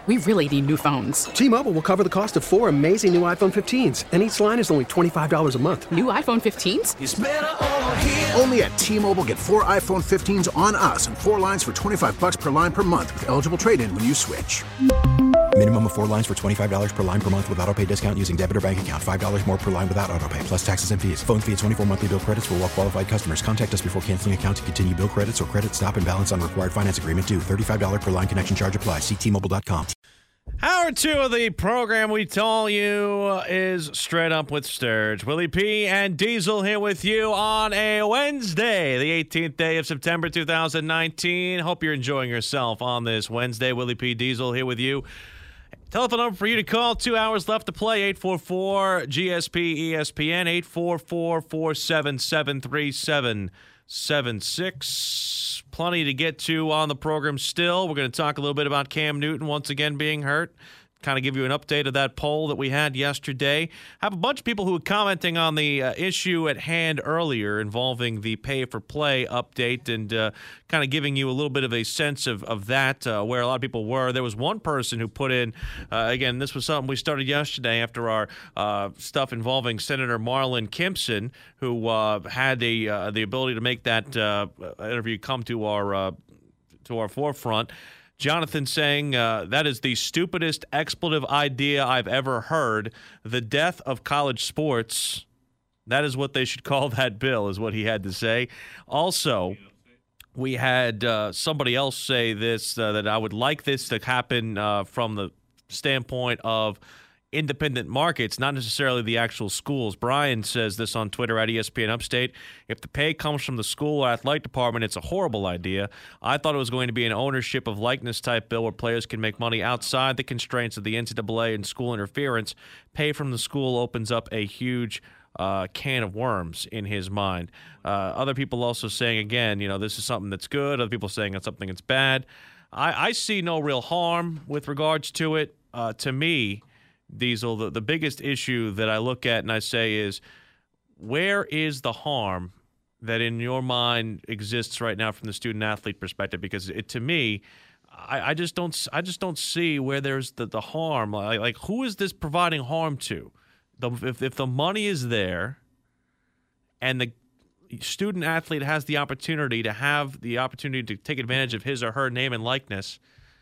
We really need new phones. T-Mobile will cover the cost of 4 amazing new iPhone 15s, and each line is only $25 a month. New iPhone 15s? It's better over here. Only at T-Mobile, get 4 iPhone 15s on us and 4 lines for $25 per line per month with eligible trade-in when you switch. Minimum of 4 lines for $25 per line per month with autopay discount using debit or bank account. $5 more per line without autopay, plus taxes and fees. Phone fee at 24 monthly bill credits for well-qualified customers. Contact us before canceling account to continue bill credits or credit stop and balance on required finance agreement due. $35 per line connection charge applies. See T-Mobile.com. Hour 2 of the program we told you is Straight Up with Sturge. Willie P. and Diesel here with you on a Wednesday, the 18th day of September 2019. Hope you're enjoying yourself on this Wednesday. Willie P. Diesel here with you. Telephone number for you to call. 2 hours left to play. 844-GSP-ESPN. 844-477-3776. Plenty to get to on the program still. We're going to talk a little bit about Cam Newton once again being hurt. Kind of give you an update of that poll that we had yesterday. Have a bunch of people who were commenting on the issue at hand earlier involving the pay-for-play update and kind of giving you a little bit of a sense of that, where a lot of people were. There was one person who put in, again, this was something we started yesterday after our stuff involving Senator Marlin Kimpson, who had the ability to make that interview come to our forefront. Jonathan saying, that is the stupidest expletive idea I've ever heard. The death of college sports. That is what they should call that bill, is what he had to say. Also, we had somebody else say this, that I would like this to happen from the standpoint of independent markets, not necessarily the actual schools. Brian says this on Twitter at ESPN Upstate. If the pay comes from the school or athletic department, it's a horrible idea. I thought it was going to be an ownership of likeness type bill where players can make money outside the constraints of the NCAA and school interference. Pay from the school opens up a huge can of worms in his mind. Other people also saying, again, this is something that's good. Other people saying it's something that's bad. I see no real harm with regards to it. To me, Diesel, the biggest issue that I look at and I say is, where is the harm that in your mind exists right now from the student athlete perspective? Because to me, I just don't see where there's the harm. Like who is this providing harm to? If the money is there and the student athlete has the opportunity to take advantage of his or her name and likeness,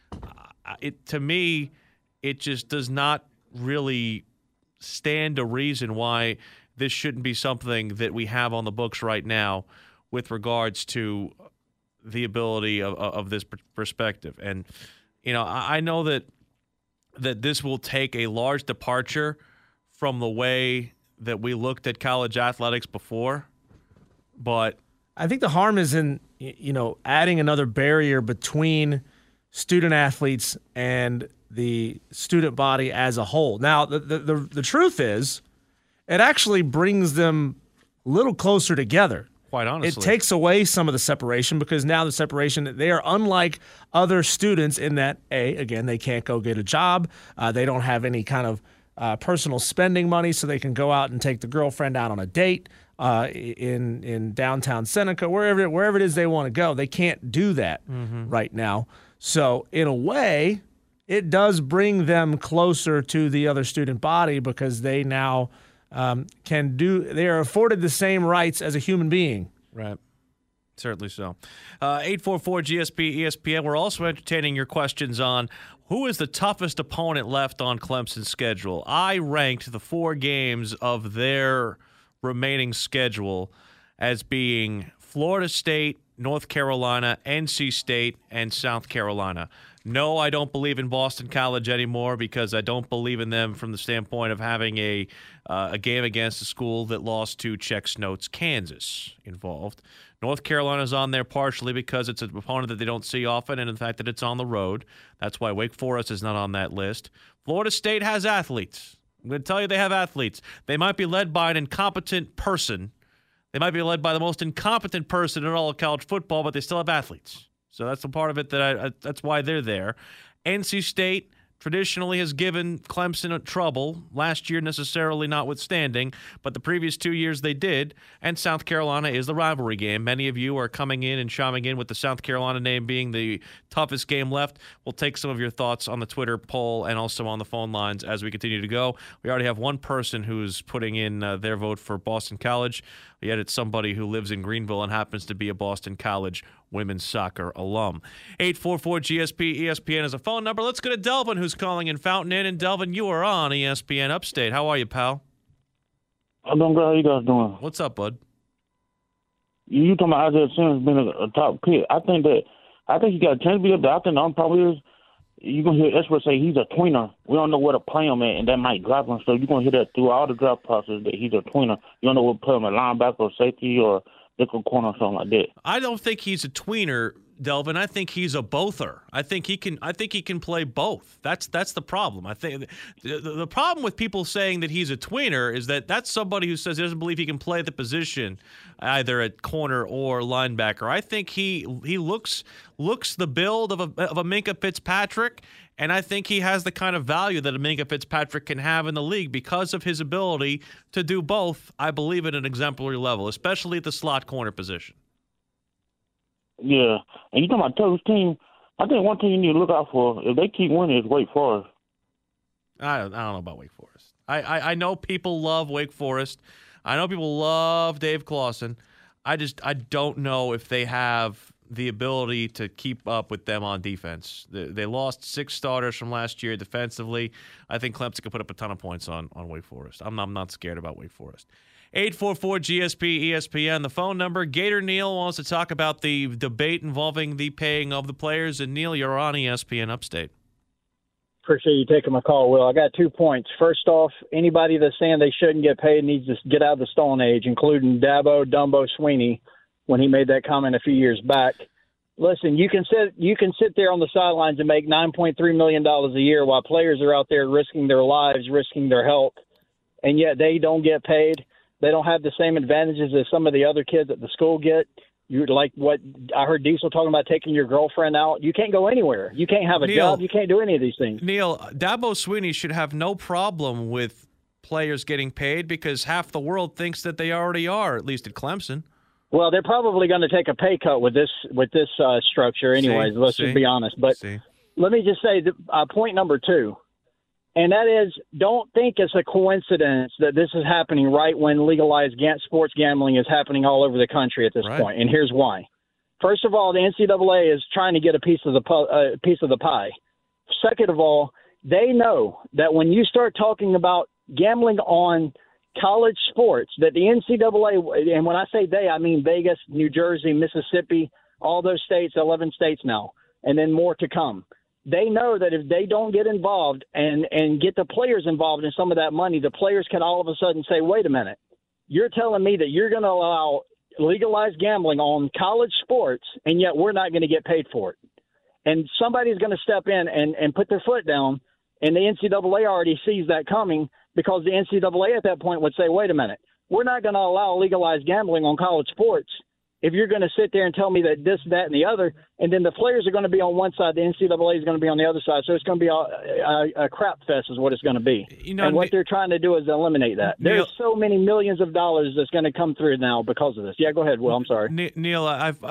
to me, it just does not really stand a reason why this shouldn't be something that we have on the books right now with regards to the ability of this perspective. And, I know that this will take a large departure from the way that we looked at college athletics before, but I think the harm is in, adding another barrier between student athletes and the student body as a whole. Now, the truth is, it actually brings them a little closer together. Quite honestly. It takes away some of the separation because now the separation, they are unlike other students in that, again, they can't go get a job. They don't have any kind of personal spending money so they can go out and take the girlfriend out on a date in downtown Seneca, wherever it is they want to go. They can't do that right now. So in a way, it does bring them closer to the other student body because they now they are afforded the same rights as a human being. Right. Certainly so. 844-GSP-ESPN. We're also entertaining your questions on who is the toughest opponent left on Clemson's schedule. I ranked the 4 games of their remaining schedule as being Florida State, North Carolina, NC State, and South Carolina. No, I don't believe in Boston College anymore because I don't believe in them from the standpoint of having a game against a school that lost to Czech Notes, Kansas involved. North Carolina's on there partially because it's an opponent that they don't see often and the fact that it's on the road. That's why Wake Forest is not on that list. Florida State has athletes. I'm going to tell you they have athletes. They might be led by an incompetent person. They might be led by the most incompetent person in all of college football, but they still have athletes. So that's the part of it that's why they're there. NC State traditionally has given Clemson trouble, last year necessarily notwithstanding, but the previous 2 years they did, and South Carolina is the rivalry game. Many of you are coming in and chiming in with the South Carolina name being the toughest game left. We'll take some of your thoughts on the Twitter poll and also on the phone lines as we continue to go. We already have one person who's putting in their vote for Boston College, yet it's somebody who lives in Greenville and happens to be a Boston College women's soccer alum. 844-GSP-ESPN is a phone number. Let's go to Delvin, who's calling in Fountain Inn. And Delvin, you are on ESPN Upstate. How are you, pal? I'm doing good. How you guys doing? What's up, bud? You talking about Isaiah Simmons being a top pick. I think he got a chance to be up there. I think the only problem is you're going to hear experts say he's a tweener. We don't know where to play him at, and that might drop him. So you're going to hear that through all the draft process that he's a tweener. You don't know where to play him at linebacker or safety or nickel corner or something like that. I don't think he's a tweener, Delvin. I think he's a bother. I think he can play both. That's the problem. I think the problem with people saying that he's a tweener is that that's somebody who says he doesn't believe he can play the position either at corner or linebacker. I think he looks the build of a Minkah Fitzpatrick, and I think he has the kind of value that a Minkah Fitzpatrick can have in the league because of his ability to do both, I believe, at an exemplary level, especially at the slot corner position. Yeah. And you talking about Tucker's team, I think one thing you need to look out for, if they keep winning, is Wake Forest. I don't know about Wake Forest. I know people love Wake Forest. I know people love Dave Clawson. I don't know if they have the ability to keep up with them on defense. They lost 6 starters from last year defensively. I think Clemson could put up a ton of points on Wake Forest. I'm not scared about Wake Forest. 844-GSP-ESPN, the phone number. Gator Neil wants to talk about the debate involving the paying of the players. And, Neil, you're on ESPN Upstate. Appreciate you taking my call, Will. I got 2 points. First off, anybody that's saying they shouldn't get paid needs to get out of the Stone Age, including Dabo Dumbo Sweeney when he made that comment a few years back. Listen, you can sit there on the sidelines and make $9.3 million a year while players are out there risking their lives, risking their health, and yet they don't get paid. They don't have the same advantages as some of the other kids at the school get. You like what I heard Diesel talking about, taking your girlfriend out. You can't go anywhere. You can't have a job. You can't do any of these things. Neil, Dabo Sweeney should have no problem with players getting paid because half the world thinks that they already are, at least at Clemson. Well, they're probably going to take a pay cut with this structure anyways. Let's just be honest. But let me just say point number 2. And that is, don't think it's a coincidence that this is happening right when legalized sports gambling is happening all over the country at this point. And here's why. First of all, the NCAA is trying to get a piece of the pie. Second of all, they know that when you start talking about gambling on college sports, that the NCAA, and when I say they, I mean Vegas, New Jersey, Mississippi, all those states, 11 states now, and then more to come. They know that if they don't get involved and get the players involved in some of that money, the players can all of a sudden say, wait a minute, you're telling me that you're going to allow legalized gambling on college sports, and yet we're not going to get paid for it. And somebody's going to step in and put their foot down, and the NCAA already sees that coming because the NCAA at that point would say, wait a minute, we're not going to allow legalized gambling on college sports if you're going to sit there and tell me that this, that, and the other, and then the players are going to be on one side, the NCAA is going to be on the other side. So it's going to be a crap fest is what it's going to be. And what they're trying to do is eliminate that. There's so many millions of dollars that's going to come through now because of this. Yeah, go ahead, Will. I'm sorry. Neil,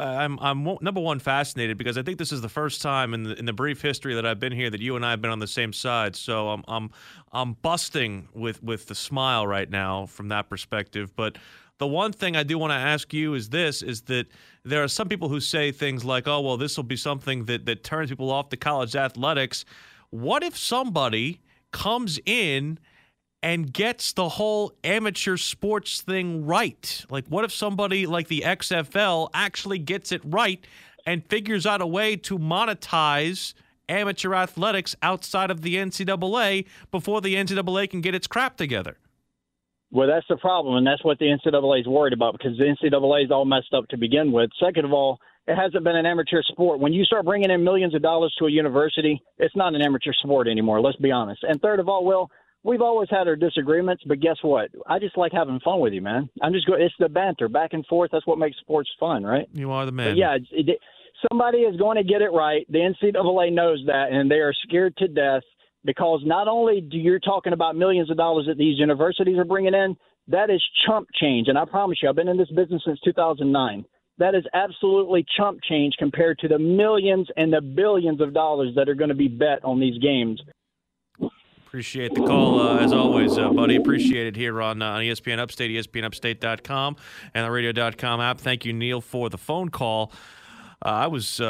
I'm number one fascinated because I think this is the first time in the brief history that I've been here that you and I have been on the same side. So I'm busting with the smile right now from that perspective. But the one thing I do want to ask you is that there are some people who say things like, oh, well, this will be something that turns people off to college athletics. What if somebody comes in and gets the whole amateur sports thing right? Like, what if somebody like the XFL actually gets it right and figures out a way to monetize amateur athletics outside of the NCAA before the NCAA can get its crap together? Well, that's the problem, and that's what the NCAA is worried about because the NCAA is all messed up to begin with. Second of all, it hasn't been an amateur sport. When you start bringing in millions of dollars to a university, it's not an amateur sport anymore, let's be honest. And third of all, Will, we've always had our disagreements, but guess what? I just like having fun with you, man. It's the banter, back and forth. That's what makes sports fun, right? You are the man. But yeah, somebody is going to get it right. The NCAA knows that, and they are scared to death because not only do you're talking about millions of dollars that these universities are bringing in, that is chump change. And I promise you, I've been in this business since 2009. That is absolutely chump change compared to the millions and the billions of dollars that are going to be bet on these games. Appreciate the call, as always, buddy. Appreciate it here on ESPN Upstate, ESPNUpstate.com, and the radio.com app. Thank you, Neil, for the phone call. I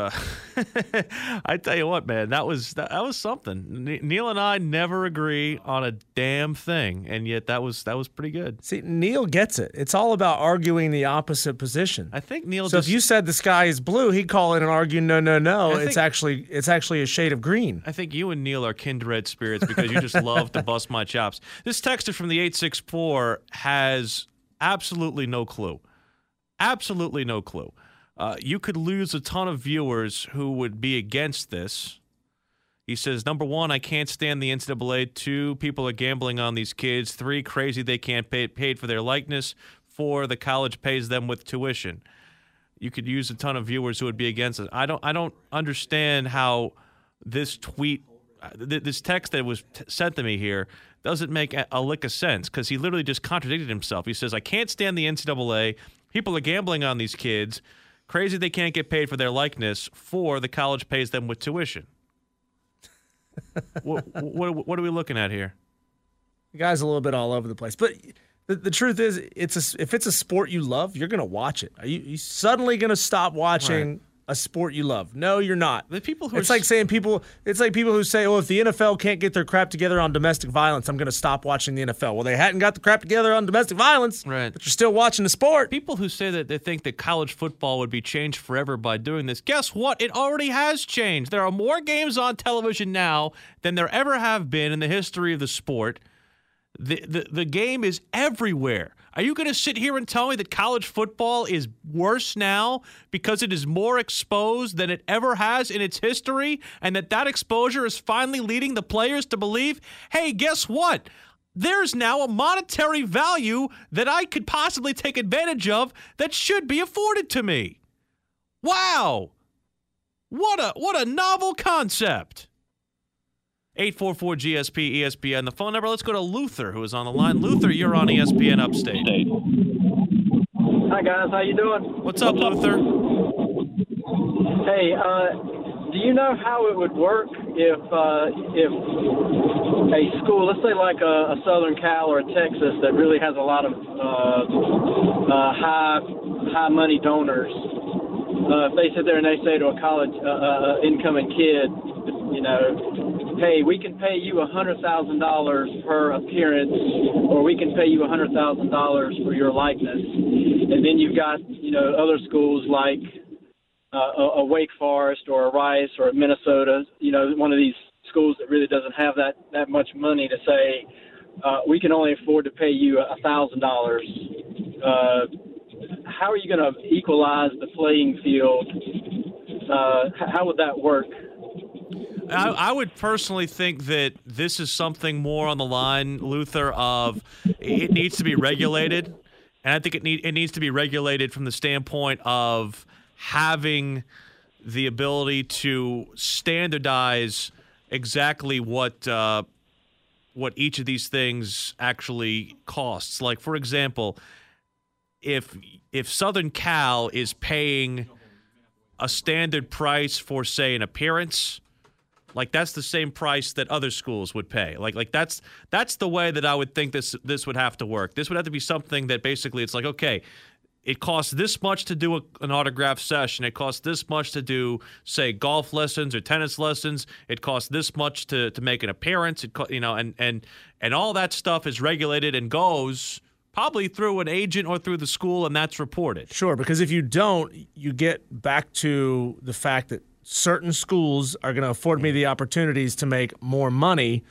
tell you what, man, that was something. Neil and I never agree on a damn thing, and yet that was pretty good. See, Neil gets it. It's all about arguing the opposite position. I think Neil. So if you said the sky is blue, he'd call in and argue, no. It's actually a shade of green. I think you and Neil are kindred spirits because you just love to bust my chops. This texter from the 864 has absolutely no clue. Absolutely no clue. You could lose a ton of viewers who would be against this. He says, number one, I can't stand the NCAA. 2, people are gambling on these kids. 3, crazy they can't pay paid for their likeness. 4, the college pays them with tuition. You could use a ton of viewers who would be against it. I don't understand how this tweet, this text that was sent to me here, doesn't make a lick of sense because he literally just contradicted himself. He says, I can't stand the NCAA. People are gambling on these kids. Crazy they can't get paid for their likeness. 4, the college pays them with tuition. What are we looking at here? The guy's a little bit all over the place. But the truth is, if it's a sport you love, you're going to watch it. Are you suddenly going to stop watching a sport you love? No, you're not. The people who it's like people who say, "Oh, if the NFL can't get their crap together on domestic violence, I'm going to stop watching the NFL." Well, they hadn't got the crap together on domestic violence, right? But you're still watching the sport. People who say that they think that college football would be changed forever by doing this, guess what? It already has changed. There are more games on television now than there ever have been in the history of the sport. The game is everywhere. Are you going to sit here and tell me that college football is worse now because it is more exposed than it ever has in its history, and that exposure is finally leading the players to believe, hey, guess what? There's now a monetary value that I could possibly take advantage of that should be afforded to me. Wow. What a novel concept. 844-GSP-ESPN, the phone number. Let's go to Luther, who is on the line. Luther, you're on ESPN Upstate. Hi, guys. How you doing? What's up, Luther? Hey, do you know how it would work if a school, let's say like a Southern Cal or a Texas that really has a lot of high money donors, if they sit there and they say to a college incoming kid, you know, hey, we can pay you $100,000 per appearance, or we can pay you $100,000 for your likeness. And then you've got, you know, other schools like a Wake Forest or a Rice or a Minnesota, you know, one of these schools that really doesn't have that much money to say, we can only afford to pay you $1,000. How are you going to equalize the playing field? How would that work? I would personally think that this is something more on the line, Luther, of it needs to be regulated. And I think it needs to be regulated from the standpoint of having the ability to standardize exactly what each of these things actually costs. Like, for example, if Southern Cal is paying a standard price for, say, an appearance, like that's the same price that other schools would pay. Like that's the way that I would think this would have to work. This would have to be something that basically it's like, okay, it costs this much to do an autograph session. It costs this much to do, say, golf lessons or tennis lessons. It costs this much to make an appearance. And all that stuff is regulated and goes probably through an agent or through the school, and that's reported. Sure, because if you don't, you get back to the fact that certain schools are going to afford me the opportunities to make more money.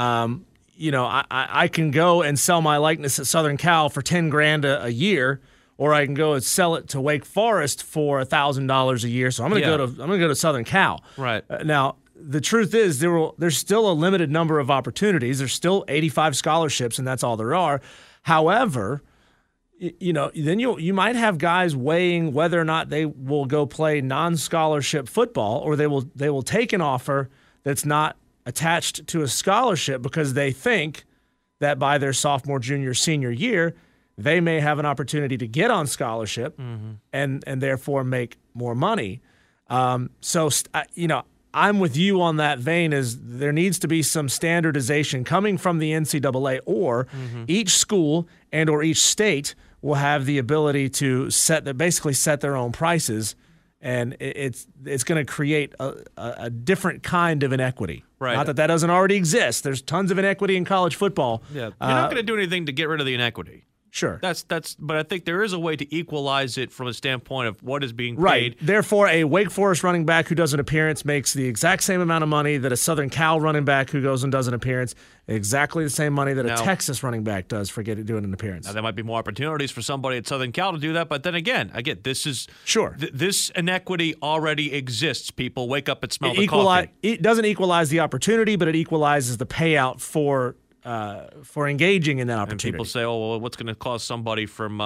I can go and sell my likeness at Southern Cal for $10,000 a year, or I can go and sell it to Wake Forest for $1,000 a year. So I'm going to go to Southern Cal. Right. Now, the truth is there's still a limited number of opportunities. There's still 85 scholarships, and that's all there are. However, then you might have guys weighing whether or not they will go play non-scholarship football, or they will take an offer that's not attached to a scholarship because they think that by their sophomore, junior, senior year, they may have an opportunity to get on scholarship and therefore make more money. I'm with you on that vein. Is there needs to be some standardization coming from the NCAA, or each school and or each state will have the ability to set their own prices, and it's going to create a different kind of inequity. Right. Not that doesn't already exist. There's tons of inequity in college football. Yeah, you're not going to do anything to get rid of the inequity. Sure. But I think there is a way to equalize it from a standpoint of what is being paid. Right. Therefore, a Wake Forest running back who does an appearance makes the exact same amount of money that a Southern Cal running back who goes and does an appearance, exactly the same money that a Texas running back does for doing an appearance. Now, there might be more opportunities for somebody at Southern Cal to do that, but then again, this is sure. This inequity already exists. People wake up and smell the coffee. It doesn't equalize the opportunity, but it equalizes the payout for engaging in that opportunity. And people say, "Oh, well, what's going to cause somebody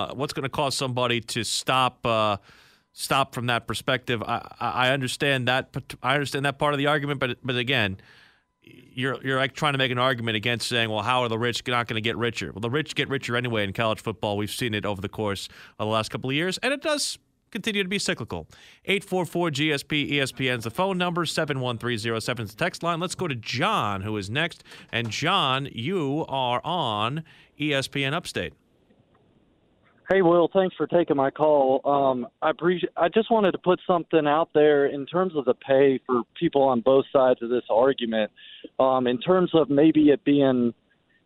to stop from that perspective?" I understand that. I understand that part of the argument, but again, you're like trying to make an argument against saying, "Well, how are the rich not going to get richer?" Well, the rich get richer anyway in college football. We've seen it over the course of the last couple of years, and it does continue to be cyclical. 844-GSP-ESPN is the phone number. 71307 is the text line. Let's go to John, who is next. And John, you are on ESPN Upstate. Hey, Will, thanks for taking my call. I just wanted to put something out there in terms of the pay for people on both sides of this argument. In terms of maybe it being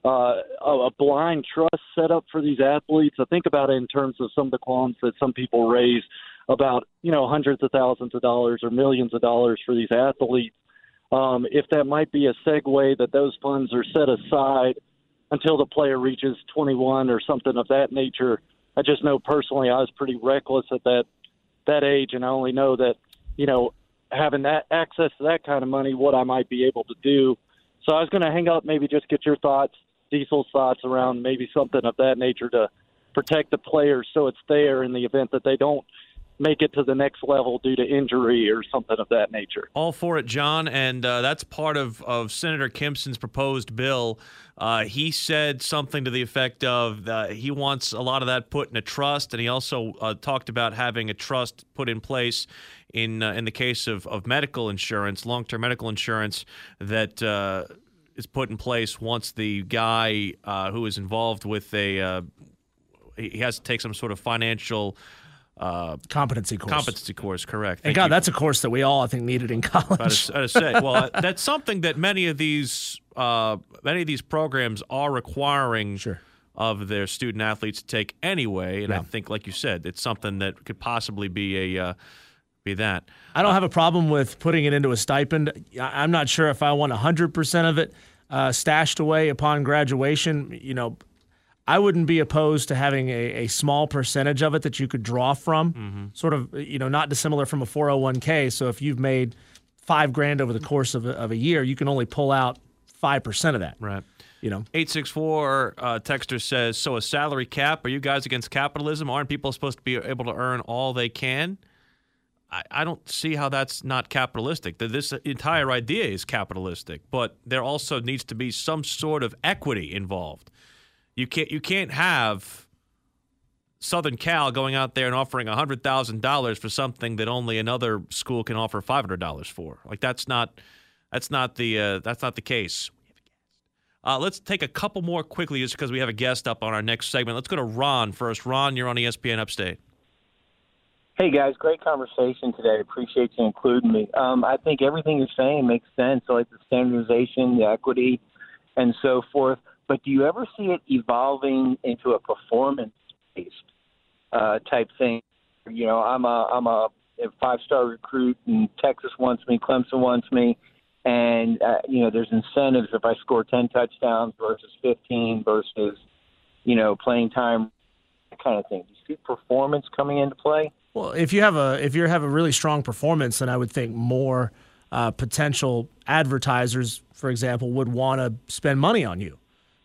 a blind trust set up for these athletes. I think about it in terms of some of the qualms that some people raise about, hundreds of thousands of dollars or millions of dollars for these athletes. If that might be a segue that those funds are set aside until the player reaches 21 or something of that nature. I just know personally I was pretty reckless at that age, and I only know that, having that access to that kind of money, what I might be able to do. So I was going to hang up, maybe just get your thoughts, Diesel's thoughts around maybe something of that nature to protect the players so it's there in the event that they don't make it to the next level due to injury or something of that nature. All for it, John, and that's part of Senator Kimpson's proposed bill. He said something to the effect of he wants a lot of that put in a trust, and he also talked about having a trust put in place in the case of medical insurance, long-term medical insurance that is put in place once the guy who is involved with he has to take some sort of financial competency course, correct. And God, that's a course that we all, I think, needed in college. I say, well, that's something that many of these programs are requiring of their student athletes to take anyway. And I think, like you said, it's something that could possibly be that. I don't have a problem with putting it into a stipend. I'm not sure if I want 100% of it stashed away upon graduation. I wouldn't be opposed to having a small percentage of it that you could draw from, sort of, not dissimilar from a 401k. So if you've made $5,000 over the course of a year, you can only pull out 5% of that. Right. 864 texter says, so a salary cap, are you guys against capitalism? Aren't people supposed to be able to earn all they can? I don't see how that's not capitalistic. This entire idea is capitalistic, but there also needs to be some sort of equity involved. You can't have Southern Cal going out there and offering $100,000 for something that only another school can offer $500 for. Like that's not the case. Let's take a couple more quickly just because we have a guest up on our next segment. Let's go to Ron first. Ron, you're on ESPN Upstate. Hey, guys, great conversation today. Appreciate you including me. I think everything you're saying makes sense. I like the standardization, the equity, and so forth. But do you ever see it evolving into a performance-based type thing? I'm a 5-star recruit, and Texas wants me, Clemson wants me, and there's incentives if I score 10 touchdowns versus 15 versus playing time, that kind of thing. Do you see performance coming into play? Well, if you have a really strong performance, then I would think more potential advertisers, for example, would want to spend money on you.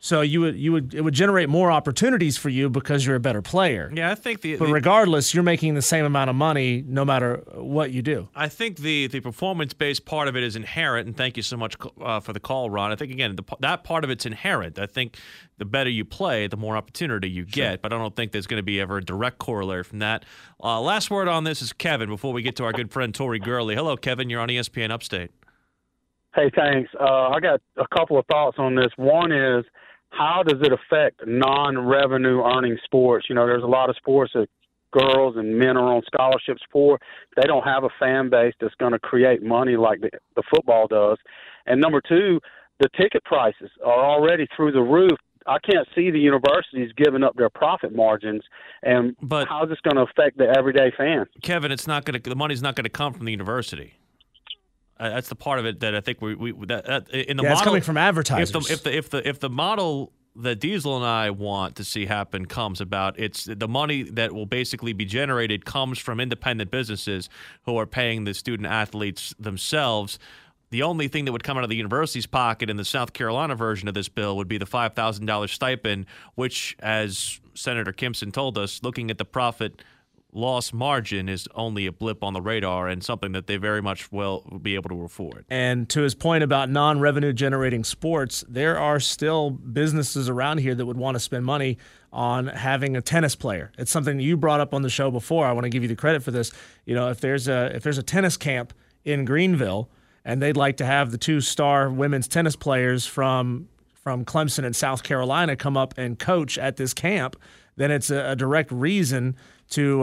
So it would generate more opportunities for you because you're a better player. Yeah, I think but regardless, you're making the same amount of money no matter what you do. I think the performance-based part of it is inherent, and thank you so much for the call, Ron. I think, again, that part of it's inherent. I think the better you play, the more opportunity you get, but I don't think there's going to be ever a direct corollary from that. Last word on this is Kevin before we get to our good friend Tori Gurley. Hello, Kevin. You're on ESPN Upstate. Hey, thanks. I got a couple of thoughts on this. One is, how does it affect non-revenue earning sports? You know, there's a lot of sports that girls and men are on scholarships for. They don't have a fan base that's going to create money like the football does. And number two, the ticket prices are already through the roof. I can't see the universities giving up their profit margins. But how is this going to affect the everyday fan? Kevin, the money's not going to come from the university. That's the part of it that I think in the model, it's coming from advertisers. If the model that Diesel and I want to see happen comes about, it's the money that will basically be generated comes from independent businesses who are paying the student athletes themselves. The only thing that would come out of the university's pocket in the South Carolina version of this bill would be the $5,000 stipend, which, as Senator Kimpson told us, looking at the profit loss margin is only a blip on the radar and something that they very much will be able to afford. And to his point about non-revenue generating sports, there are still businesses around here that would want to spend money on having a tennis player. It's something you brought up on the show before. I want to give you the credit for this. You know, if there's a tennis camp in Greenville and they'd like to have the 2-star women's tennis players from Clemson and South Carolina come up and coach at this camp, then it's a direct reason to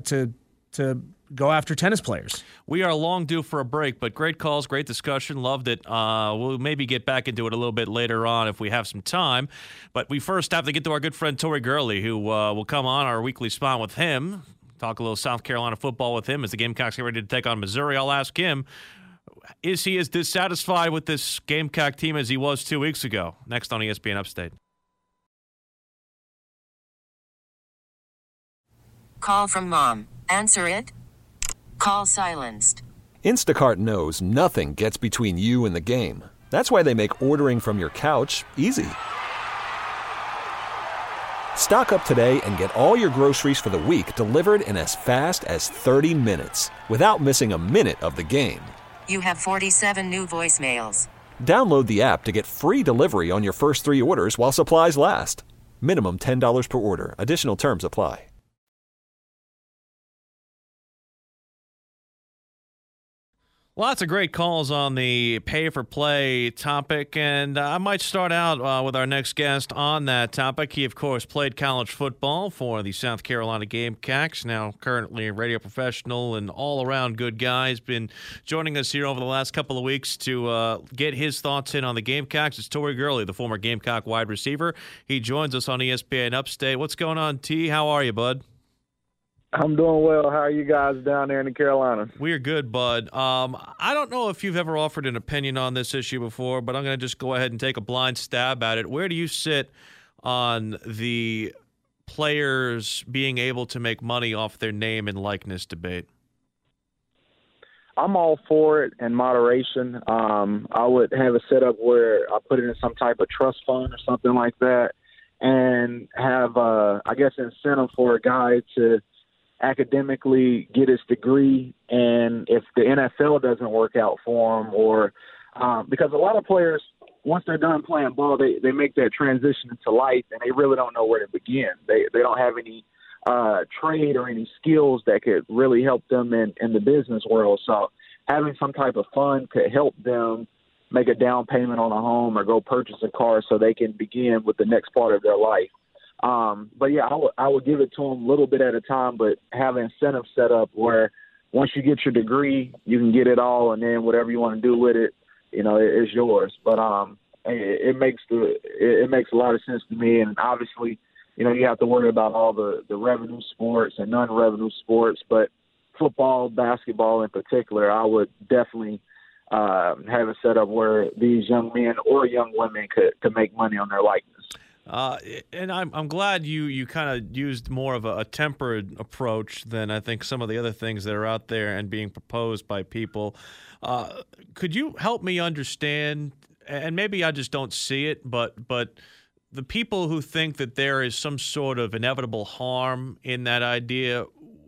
go after tennis players. We are long due for a break, but great calls, great discussion. Loved it. We'll maybe get back into it a little bit later on if we have some time. But we first have to get to our good friend Tori Gurley, who will come on our weekly spot with him, talk a little South Carolina football with him as the Gamecocks get ready to take on Missouri. I'll ask him, is he as dissatisfied with this Gamecock team as he was 2 weeks ago? Next on ESPN Upstate. Call from mom. Answer it. Call silenced. Instacart knows nothing gets between you and the game. That's why they make ordering from your couch easy. Stock up today and get all your groceries for the week delivered in as fast as 30 minutes without missing a minute of the game. You have 47 new voicemails. Download the app to get free delivery on your first 3 orders while supplies last. Minimum $10 per order. Additional terms apply. Lots of great calls on the pay-for-play topic, and I might start out with our next guest on that topic. He, of course, played college football for the South Carolina Gamecocks, now currently a radio professional and all-around good guy. He's been joining us here over the last couple of weeks to get his thoughts in on the Gamecocks. It's Tori Gurley, the former Gamecock wide receiver. He joins us on ESPN Upstate. What's going on, T? How are you, bud? I'm doing well. How are you guys down there in the Carolinas? We are good, bud. I don't know if you've ever offered an opinion on this issue before, but I'm going to just go ahead and take a blind stab at it. Where do you sit on the players being able to make money off their name and likeness debate? I'm all for it in moderation. I would have a setup where I put it in some type of trust fund or something like that and have, I guess, incentive for a guy to academically get his degree, and if the NFL doesn't work out for him, or because a lot of players, once they're done playing ball, they make that transition into life, and they really don't know where to begin. They don't have any trade or any skills that could really help them in the business world. So having some type of fund could help them make a down payment on a home or go purchase a car so they can begin with the next part of their life. But yeah, I would give it to them a little bit at a time, but have an incentive set up where once you get your degree, you can get it all, and then whatever you want to do with it, it's yours. But it makes a lot of sense to me, and obviously, you have to worry about all the revenue sports and non-revenue sports, but football, basketball in particular, I would definitely have it set up where these young men or young women could make money on their likeness. And I'm glad you kind of used more of a tempered approach than I think some of the other things that are out there and being proposed by people. Could you help me understand, and maybe I just don't see it, but the people who think that there is some sort of inevitable harm in that idea,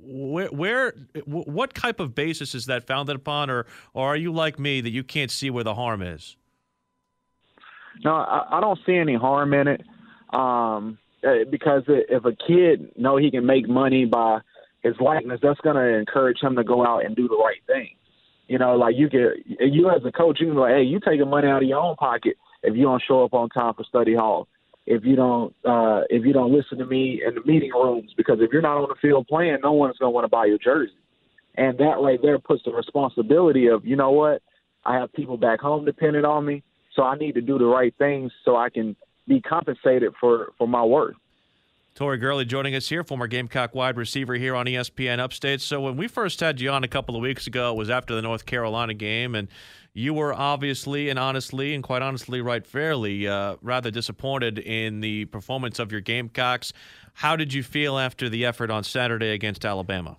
what type of basis is that founded upon, or are you like me that you can't see where the harm is? No, I don't see any harm in it, because if a kid know he can make money by his likeness, that's going to encourage him to go out and do the right thing. You know, like you as a coach, you can go, hey, you taking money out of your own pocket if you don't show up on time for study hall. If you don't listen to me in the meeting rooms, because if you're not on the field playing, no one's going to want to buy your jersey. And that right there puts the responsibility of, you know what, I have people back home dependent on me, so I need to do the right things so I can be compensated for my work. Tori Gurley joining us here, former Gamecock wide receiver here on ESPN Upstate. So when we first had you on a couple of weeks ago, it was after the North Carolina game, and you were obviously and honestly and quite honestly, right fairly, rather disappointed in the performance of your Gamecocks. How did you feel after the effort on Saturday against Alabama?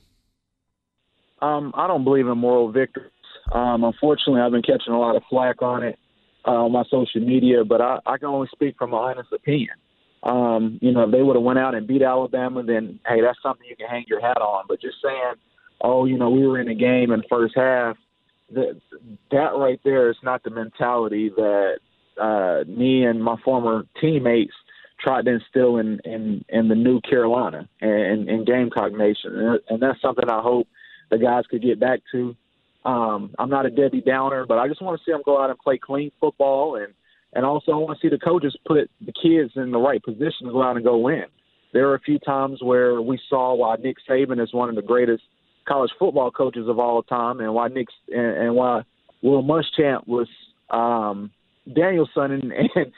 I don't believe in moral victories. Unfortunately, I've been catching a lot of flack on it on my social media, but I can only speak from my honest opinion. If they would have went out and beat Alabama, then, hey, that's something you can hang your hat on. But just saying, we were in the game in the first half, that right there is not the mentality that me and my former teammates tried to instill in the new Carolina and in Gamecock Nation. And that's something I hope the guys could get back to. I'm not a Debbie Downer, but I just want to see them go out and play clean football, and also I want to see the coaches put the kids in the right position to go out and go win. There are a few times where we saw why Nick Saban is one of the greatest college football coaches of all time, and why why Will Muschamp was Daniel's son, and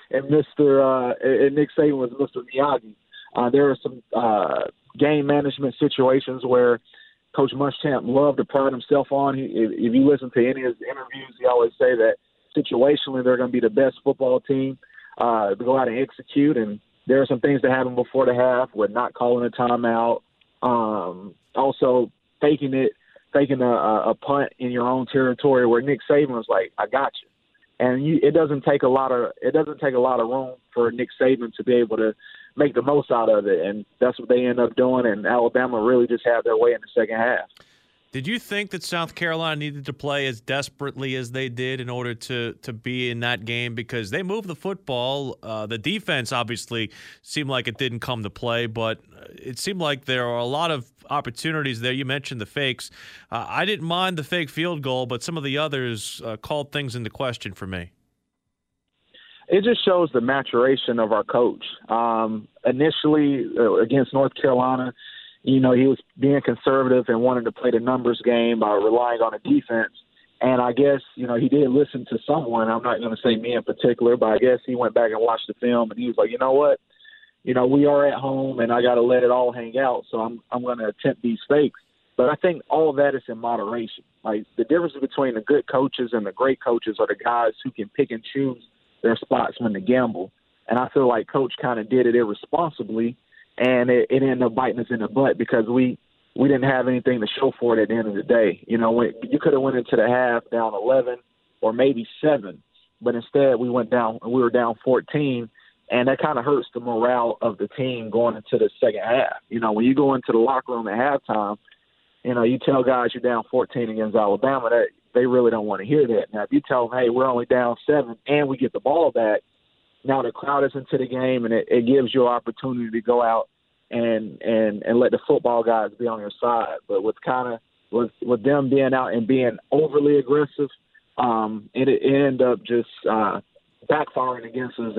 Mr. and Nick Saban was Mr. Miyagi. There are some game management situations where Coach Muschamp loved to pride himself on. If you listen to any of his interviews, he always say that situationally they're going to be the best football team to go out and execute. And there are some things that happened before the half with not calling a timeout, also faking a punt in your own territory where Nick Saban was like, "I got you." And it doesn't take a lot of room for Nick Saban to be able to make the most out of it, and that's what they end up doing. And Alabama really just had their way in the second half. Did you think that South Carolina needed to play as desperately as they did in order to be in that game? Because they moved the football. The defense obviously seemed like it didn't come to play, but it seemed like there are a lot of opportunities there. You mentioned the fakes. I didn't mind the fake field goal, but some of the others called things into question for me. It just shows the maturation of our coach. Initially, against North Carolina, he was being conservative and wanted to play the numbers game by relying on the defense. And I guess, he did listen to someone. I'm not going to say me in particular, but I guess he went back and watched the film, and he was like, you know what? We are at home, and I got to let it all hang out, so I'm going to attempt these fakes. But I think all of that is in moderation. Like, the difference between the good coaches and the great coaches are the guys who can pick and choose their spots when to gamble. And I feel like Coach kind of did it irresponsibly, and it ended up biting us in the butt because we didn't have anything to show for it at the end of the day. You could have went into the half down 11 or maybe 7, but instead we were down 14, and that kind of hurts the morale of the team going into the second half. When you go into the locker room at halftime, you tell guys you're down 14 against Alabama, that they really don't want to hear that. Now, if you tell them, hey, we're only down 7 and we get the ball back, now the crowd is into the game, and it gives you an opportunity to go out and let the football guys be on your side. But with them being out and being overly aggressive, it ended up just backfiring against us,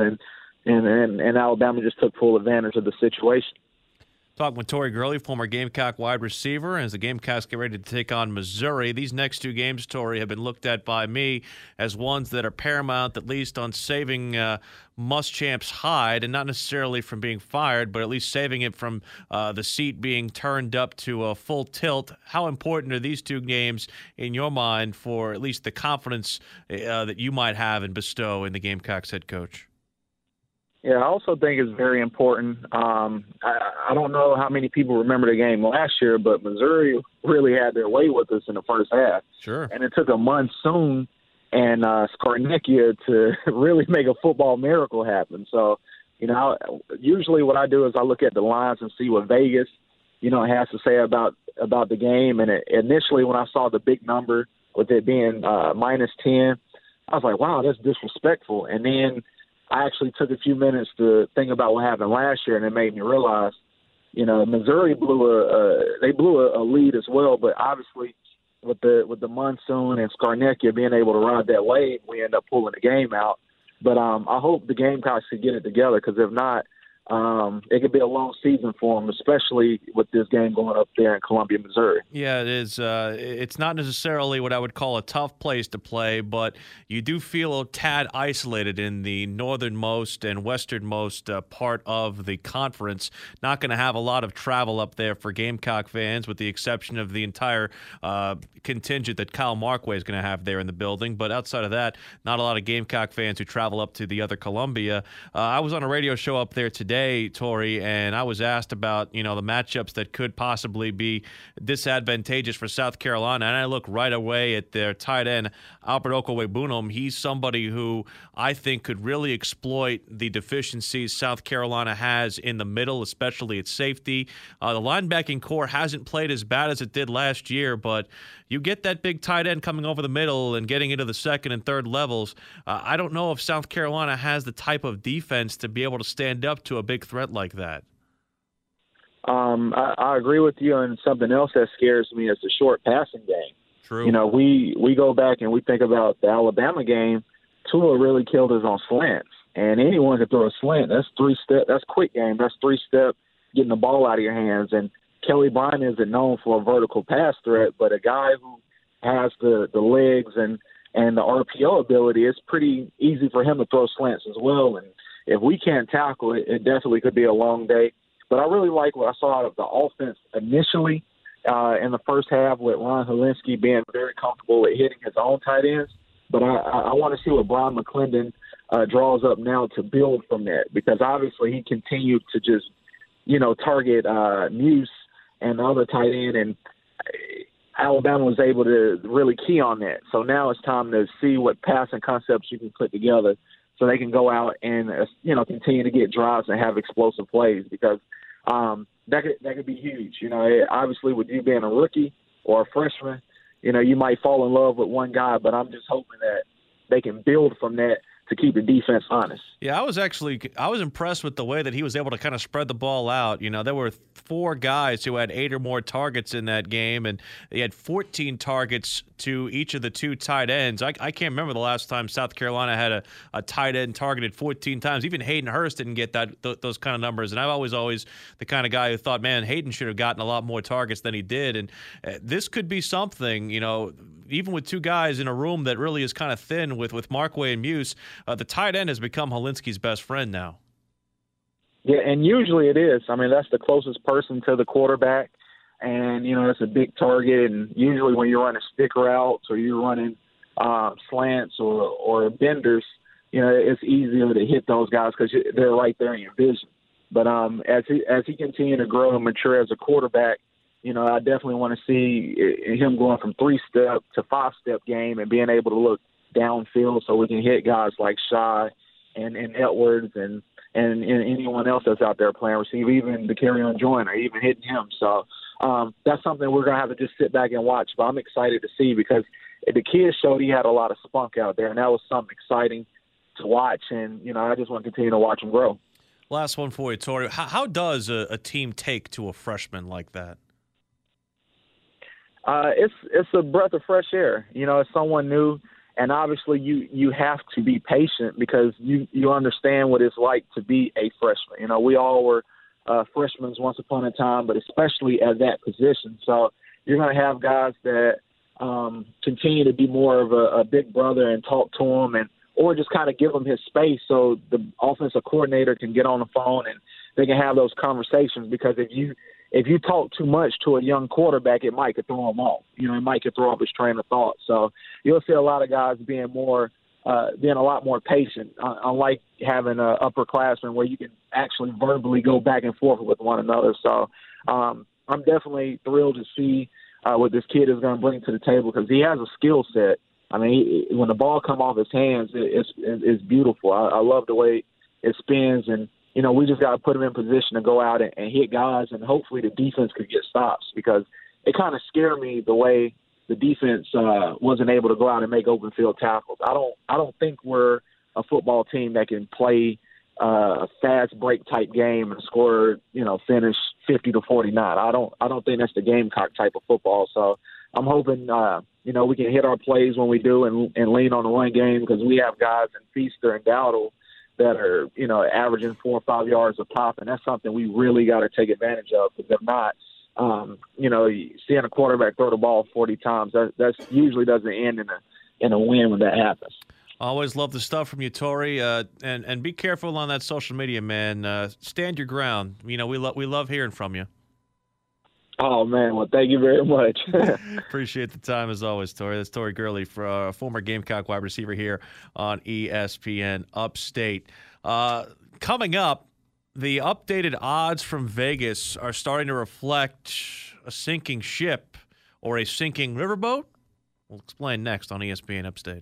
and Alabama just took full advantage of the situation. Talking with Tori Gurley, former Gamecock wide receiver, as the Gamecocks get ready to take on Missouri. These next two games, Tori, have been looked at by me as ones that are paramount, at least on saving Muschamp's hide, and not necessarily from being fired, but at least saving it from the seat being turned up to a full tilt. How important are these two games in your mind for at least the confidence that you might have and bestow in the Gamecocks head coach? Yeah, I also think it's very important. I don't know how many people remember the game last year, but Missouri really had their way with us in the first half. Sure. And it took a monsoon and Scarnecchia to really make a football miracle happen. So Usually what I do is I look at the lines and see what Vegas, has to say about the game. And initially when I saw the big number with it being -10, I was like, wow, that's disrespectful. And then I actually took a few minutes to think about what happened last year, and it made me realize, Missouri blew a lead as well, but obviously with the monsoon and Scarnecchia being able to ride that wave, we end up pulling the game out. But I hope the Gamecocks can get it together, because if not, it could be a long season for them, especially with this game going up there in Columbia, Missouri. Yeah, it is. It's not necessarily what I would call a tough place to play, but you do feel a tad isolated in the northernmost and westernmost part of the conference. Not going to have a lot of travel up there for Gamecock fans, with the exception of the entire contingent that Kyle Markway is going to have there in the building. But outside of that, not a lot of Gamecock fans who travel up to the other Columbia. I was on a radio show up there today, Tori, and I was asked about, the matchups that could possibly be disadvantageous for South Carolina, and I look right away at their tight end, Albert Okwuegbunam. He's somebody who I think could really exploit the deficiencies South Carolina has in the middle, especially at safety. The linebacking core hasn't played as bad as it did last year, but you get that big tight end coming over the middle and getting into the second and third levels. I don't know if South Carolina has the type of defense to be able to stand up to a big threat like that. I agree with you, and something else that scares me is the short passing game. True. We go back and we think about the Alabama game. Tua really killed us on slants, and anyone can throw a slant. That's 3-step. That's quick game. That's 3-step, getting the ball out of your hands. And Kelly Bryant isn't known for a vertical pass threat, but a guy who has the legs and the RPO ability, it's pretty easy for him to throw slants as well. And if we can't tackle it, it definitely could be a long day. But I really like what I saw out of the offense initially in the first half, with Ron Helinski being very comfortable at hitting his own tight ends. But I want to see what Brian McClendon draws up now to build from that, because obviously he continued to just, target Muse and the other tight end, and Alabama was able to really key on that. So now it's time to see what passing concepts you can put together so they can go out and, continue to get drives and have explosive plays, because that could be huge. Obviously with you being a rookie or a freshman, you might fall in love with one guy, but I'm just hoping that they can build from that to keep the defense honest. Yeah, I was impressed with the way that he was able to kind of spread the ball out. There were 4 guys who had 8 or more targets in that game, and they had 14 targets to each of the 2 tight ends. I can't remember the last time South Carolina had a tight end targeted 14 times. Even Hayden Hurst didn't get those kind of numbers, and I've always the kind of guy who thought, man, Hayden should have gotten a lot more targets than he did, and this could be something, even with 2 guys in a room that really is kind of thin with Markway and Muse. The tight end has become Helinski's best friend now. Yeah, and usually it is. I mean, that's the closest person to the quarterback, and, it's a big target. And usually when you're running stick routes or you're running slants or benders, it's easier to hit those guys because they're right there in your vision. But as he continues to grow and mature as a quarterback, I definitely want to see him going from 3-step to 5-step game and being able to look downfield so we can hit guys like Shy and Edwards and anyone else that's out there playing receiver, even Dakereon Joyner, even hitting him. So that's something we're going to have to just sit back and watch. But I'm excited to see, because the kid showed he had a lot of spunk out there, and that was something exciting to watch. And, I just want to continue to watch him grow. Last one for you, Tori. How does a team take to a freshman like that? It's a breath of fresh air. It's someone new. And obviously you have to be patient, because you understand what it's like to be a freshman. We all were freshmen once upon a time, but especially at that position. So you're going to have guys that continue to be more of a big brother and talk to him, or just kind of give him his space so the offensive coordinator can get on the phone and they can have those conversations. Because if you talk too much to a young quarterback, it might could throw him off. It might could throw off his train of thought. So you'll see a lot of guys being a lot more patient, unlike having an upperclassman where you can actually verbally go back and forth with one another. So I'm definitely thrilled to see what this kid is going to bring to the table, because he has a skill set. I mean, when the ball comes off his hands, it's beautiful. I love the way it spins, and we just got to put them in position to go out and hit guys, and hopefully the defense could get stops, because it kind of scared me the way the defense wasn't able to go out and make open field tackles. I don't think we're a football team that can play a fast break type game and score, finish 50-49. I don't think that's the Gamecock type of football. So I'm hoping, we can hit our plays when we do and lean on the run game, because we have guys in Feaster and Dowdle that are, averaging 4 or 5 yards a pop, and that's something we really got to take advantage of, because if not, seeing a quarterback throw the ball 40 times, that usually doesn't end in a win when that happens. Always love the stuff from you, Torrey, and be careful on that social media, man. Stand your ground. We love hearing from you. Oh, man. Well, thank you very much. Appreciate the time, as always, Torrey. That's Torrey Gurley, former Gamecock wide receiver here on ESPN Upstate. Coming up, the updated odds from Vegas are starting to reflect a sinking ship or a sinking riverboat. We'll explain next on ESPN Upstate.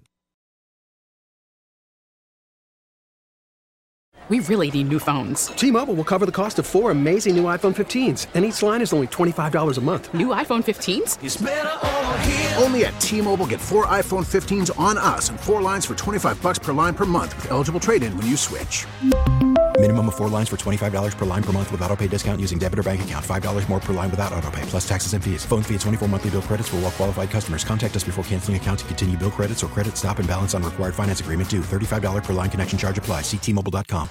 We really need new phones. T-Mobile will cover the cost of 4 amazing new iPhone 15s, and each line is only $25 a month. New iPhone 15s? It's better over here. Only at T-Mobile, get 4 iPhone 15s on us and 4 lines for $25 per line per month with eligible trade-in when you switch. Minimum of 4 lines for $25 per line per month with autopay discount using debit or bank account. $5 more per line without autopay, plus taxes and fees. Phone fee at 24 monthly bill credits for well-qualified customers. Contact us before canceling account to continue bill credits or credit stop and balance on required finance agreement due. $35 per line connection charge applies. See T-Mobile.com.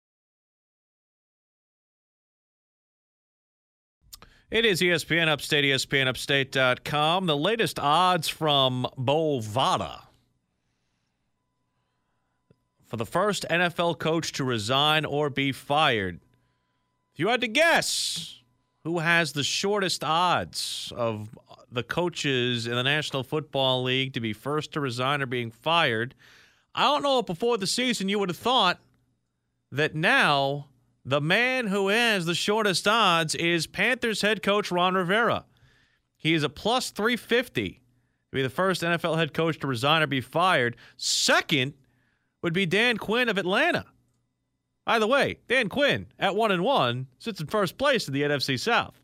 It is ESPN Upstate, ESPNUpstate.com. The latest odds from Bovada. For the first NFL coach to resign or be fired. If you had to guess who has the shortest odds of the coaches in the National Football League to be first to resign or being fired, I don't know if before the season you would have thought that now the man who has the shortest odds is Panthers head coach Ron Rivera. He is a plus 350 to be the first NFL head coach to resign or be fired. Second would be Dan Quinn of Atlanta. By the way, Dan Quinn at 1-1 sits in first place in the NFC South.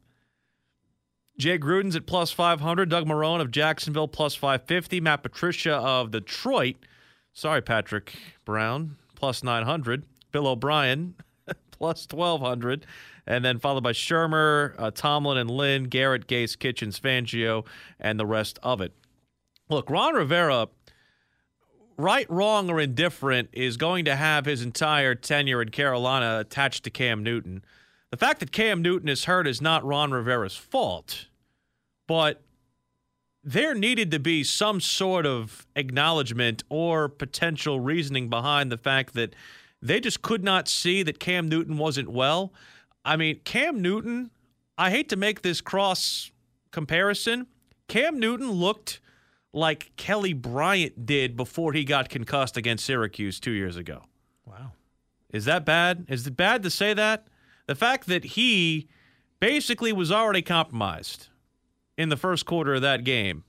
Jay Gruden's at plus 500. Doug Marrone of Jacksonville plus 550. Matt Patricia of Detroit. Sorry, Patrick Brown, plus 900. Bill O'Brien plus 1,200, and then followed by Shermer, Tomlin, and Lynn, Garrett, Gase, Kitchens, Fangio, and the rest of it. Look, Ron Rivera, right, wrong, or indifferent, is going to have his entire tenure in Carolina attached to Cam Newton. The fact that Cam Newton is hurt is not Ron Rivera's fault, but there needed to be some sort of acknowledgement or potential reasoning behind the fact that they just could not see that Cam Newton wasn't well. I mean, Cam Newton, I hate to make this cross comparison. Cam Newton looked like Kelly Bryant did before he got concussed against Syracuse 2 years ago. Wow. Is that bad? Is it bad to say that? The fact that he basically was already compromised in the first quarter of that game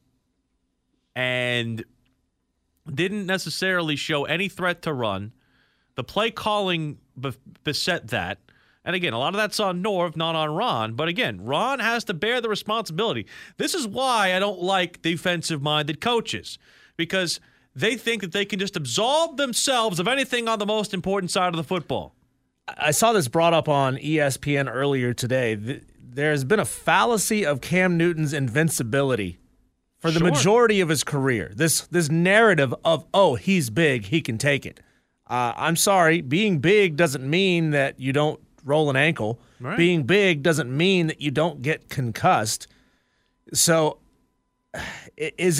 and didn't necessarily show any threat to run. The play calling beset that. And again, a lot of that's on Norv, not on Ron. But again, Ron has to bear the responsibility. This is why I don't like defensive-minded coaches, because they think that they can just absolve themselves of anything on the most important side of the football. I saw this brought up on ESPN earlier today. There's been a fallacy of Cam Newton's invincibility for the majority of his career. This narrative of, oh, he's big, he can take it. I'm sorry, being big doesn't mean that you don't roll an ankle. Right. Being big doesn't mean that you don't get concussed. So it's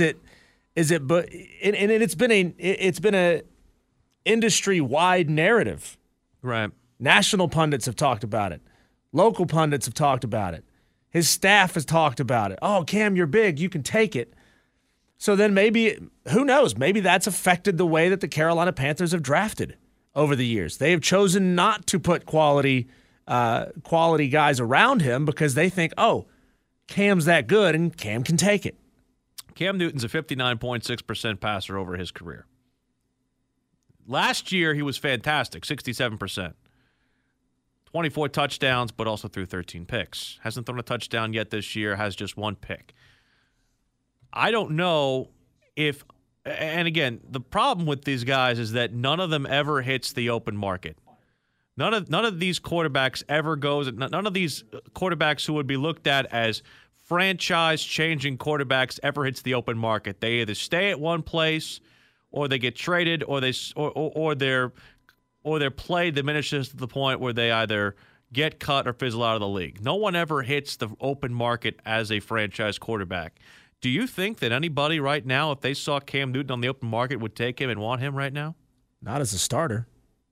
been a industry-wide narrative. Right. National pundits have talked about it. Local pundits have talked about it. His staff has talked about it. Oh, Cam, you're big, you can take it. So then maybe, who knows, maybe that's affected the way that the Carolina Panthers have drafted over the years. They have chosen not to put quality guys around him because they think, oh, Cam's that good and Cam can take it. Cam Newton's a 59.6% passer over his career. Last year, he was fantastic, 67%. 24 touchdowns, but also threw 13 picks. Hasn't thrown a touchdown yet this year, has just one pick. I don't know if, and again, the problem with these guys is that none of them ever hits the open market. None of these quarterbacks ever goes, none of these quarterbacks who would be looked at as franchise-changing quarterbacks ever hits the open market. They either stay at one place, or they get traded, or their play diminishes to the point where they either get cut or fizzle out of the league. No one ever hits the open market as a franchise quarterback. Do you think that anybody right now, if they saw Cam Newton on the open market, would take him and want him right now? Not as a starter.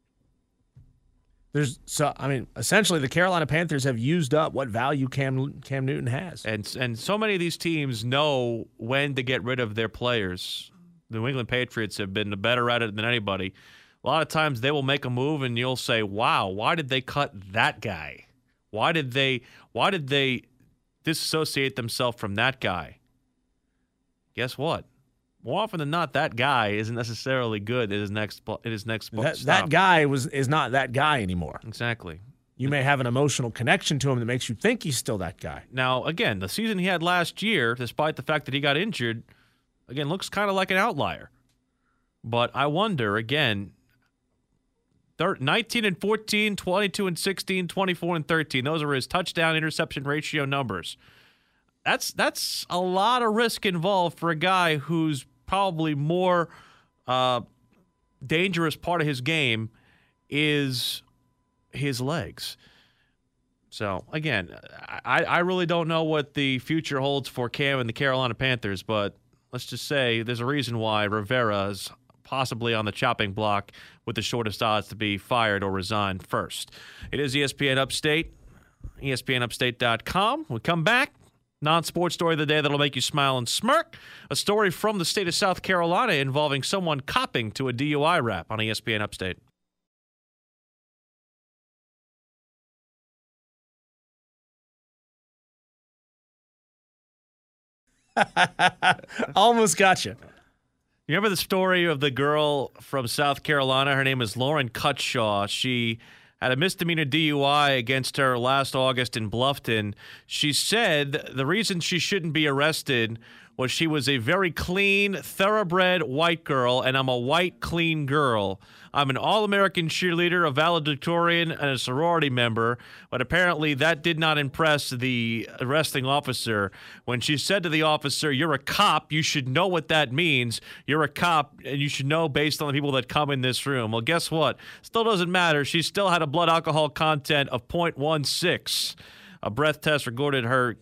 Essentially, the Carolina Panthers have used up what value Cam Newton has. And so many of these teams know when to get rid of their players. The New England Patriots have been better at it than anybody. A lot of times they will make a move and you'll say, wow, why did they cut that guy? Why did they disassociate themselves from that guy? Guess what? More often than not, that guy isn't necessarily good at his next stop. That guy is not that guy anymore. Exactly. You may have an emotional connection to him that makes you think he's still that guy. Now, again, the season he had last year, despite the fact that he got injured, again, looks kind of like an outlier. But I wonder, again, 19 and 14, 22 and 16, 24 and 13. Those are his touchdown interception ratio numbers. That's a lot of risk involved for a guy who's probably more dangerous part of his game is his legs. So, again, I really don't know what the future holds for Cam and the Carolina Panthers, but let's just say there's a reason why Rivera is possibly on the chopping block with the shortest odds to be fired or resign first. It is ESPN Upstate, ESPNUpstate.com. We come back. Non-sports story of the day that'll make you smile and smirk. A story from the state of South Carolina involving someone copping to a DUI rap on ESPN Upstate. Almost got you. You remember the story of the girl from South Carolina? Her name is Lauren Cutshaw. She had a misdemeanor DUI against her last August in Bluffton. She said the reason she shouldn't be arrested was she was a very clean, thoroughbred white girl, and I'm a white, clean girl. I'm an All-American cheerleader, a valedictorian, and a sorority member, but apparently that did not impress the arresting officer. When she said to the officer, "You're a cop, you should know what that means. You're a cop, and you should know based on the people that come in this room." Well, guess what? Still doesn't matter. She still had a blood alcohol content of 0.16. A breath test recorded her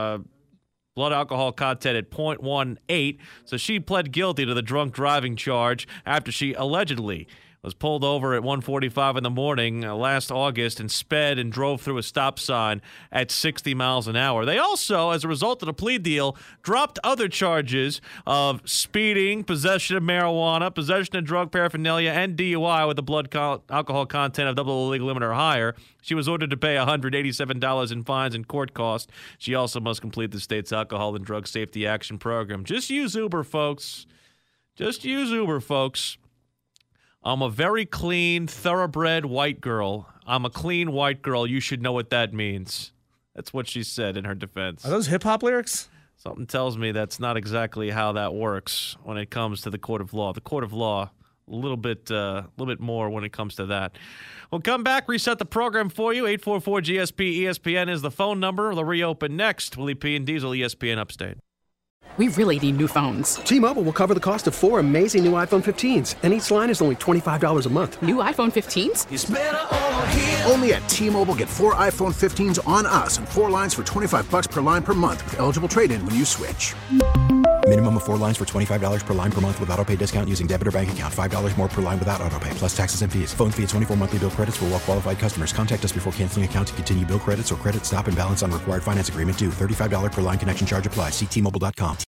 blood alcohol content at 0.18, so she pled guilty to the drunk driving charge after she allegedly was pulled over at 1:45 in the morning last August and sped and drove through a stop sign at 60 miles an hour. They also, as a result of the plea deal, dropped other charges of speeding, possession of marijuana, possession of drug paraphernalia, and DUI with a blood alcohol content of double the legal limit or higher. She was ordered to pay $187 in fines and court costs. She also must complete the state's alcohol and drug safety action program. Just use Uber, folks. Just use Uber, folks. I'm a very clean, thoroughbred white girl. I'm a clean white girl. You should know what that means. That's what she said in her defense. Are those hip-hop lyrics? Something tells me that's not exactly how that works when it comes to the court of law. The court of law, a little bit more when it comes to that. We'll come back, reset the program for you. 844-GSP-ESPN is the phone number. They'll reopen next. Willie P. and Diesel, ESPN Upstate. We really need new phones. T-Mobile will cover the cost of 4 amazing new iPhone 15s, and each line is only $25 a month. New iPhone 15s? It's better over here. Only at T-Mobile, get 4 iPhone 15s on us and 4 lines for $25 per line per month with eligible trade-in when you switch. Minimum of 4 lines for $25 per line per month with autopay discount using debit or bank account. $5 more per line without autopay, plus taxes and fees. Phone fee at 24 monthly bill credits for well-qualified customers. Contact us before canceling account to continue bill credits or credit stop and balance on required finance agreement due. $35 per line connection charge applies. See T-Mobile.com.